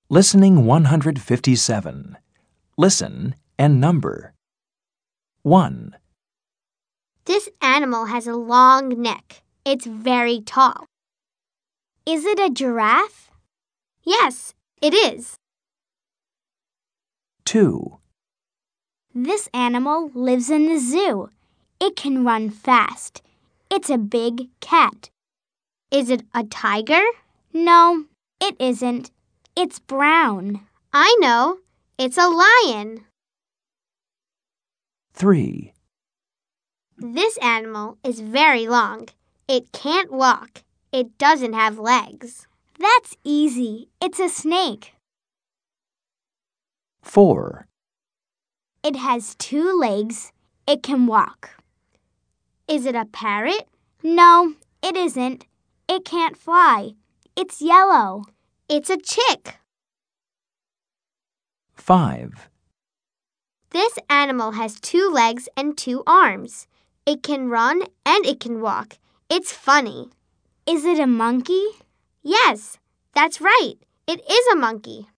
Listening 157. Listen and number. 1, This animal has a long neck. It's very tall. Is it a giraffe? Yes, it is. 2, This animal lives in the zoo. It can run fast. It's a big cat. Is it a tiger? No, it isn't. It's brown. I know. It's a lion. 3, This animal is very long. It can't walk. It doesn't have legs. That's easy. It's a snake. 4, It has 2 legs. It can walk. Is it a parrot? No, it isn't. It can't fly. It's yellow. It's a chick. 5, This animal has 2 legs and 2 arms. It can run and it can walk. It's funny. Is it a monkey? Yes, that's right. It is a monkey.